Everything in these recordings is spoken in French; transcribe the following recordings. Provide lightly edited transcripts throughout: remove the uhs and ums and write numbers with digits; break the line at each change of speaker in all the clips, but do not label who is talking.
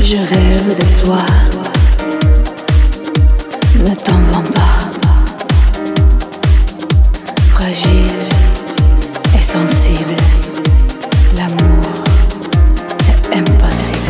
Je rêve de toi, ne t'en vends pas. Fragile et sensible, l'amour, c'est impossible.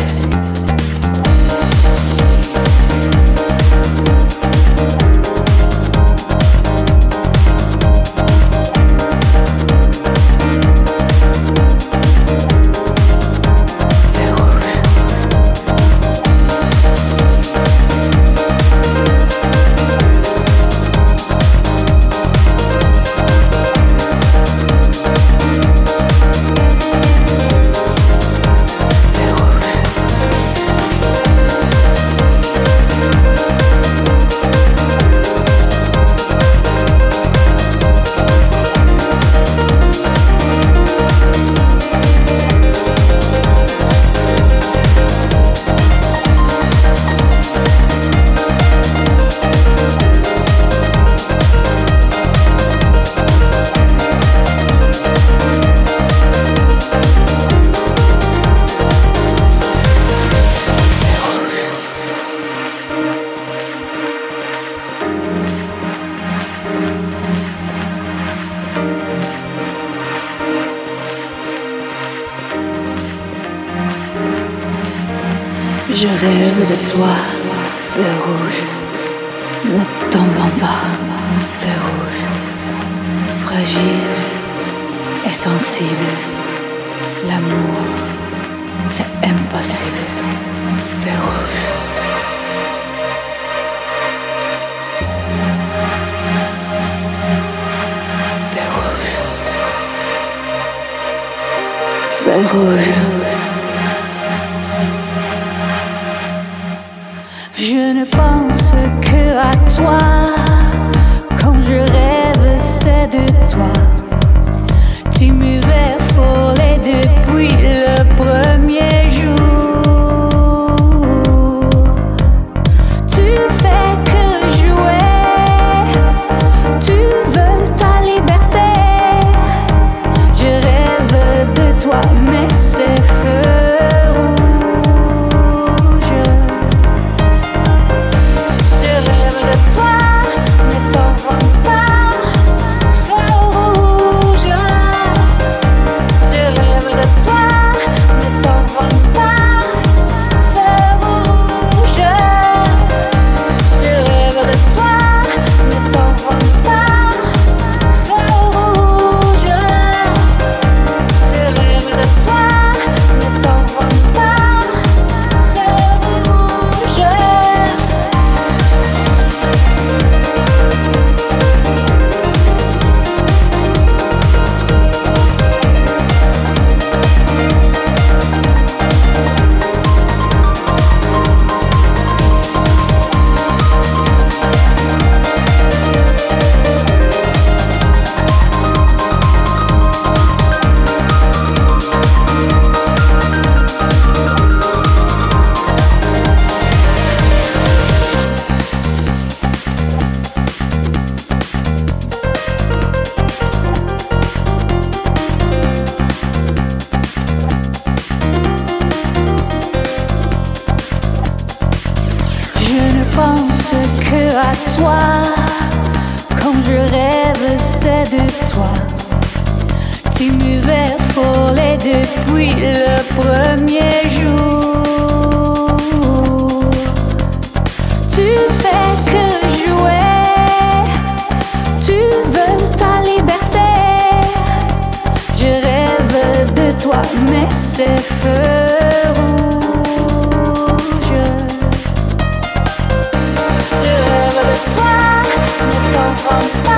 Je rêve de toi, feu rouge, ne t'en vends pas, feu rouge, fragile et sensible, l'amour, c'est impossible, feu rouge. Feu rouge. Feu rouge. Je ne pense que à toi. Quand je rêve, c'est de toi. Tu me fais voler depuis le premier jour. Tu fais que jouer. Tu veux ta liberté. Je rêve de toi, mais c'est feu. Que à toi, quand je rêve, c'est de toi. Tu me fais voler depuis le premier jour. Tu fais que jouer. Tu veux ta liberté. Je rêve de toi, mais c'est feu rouge. Toi, ne t'en prends pas.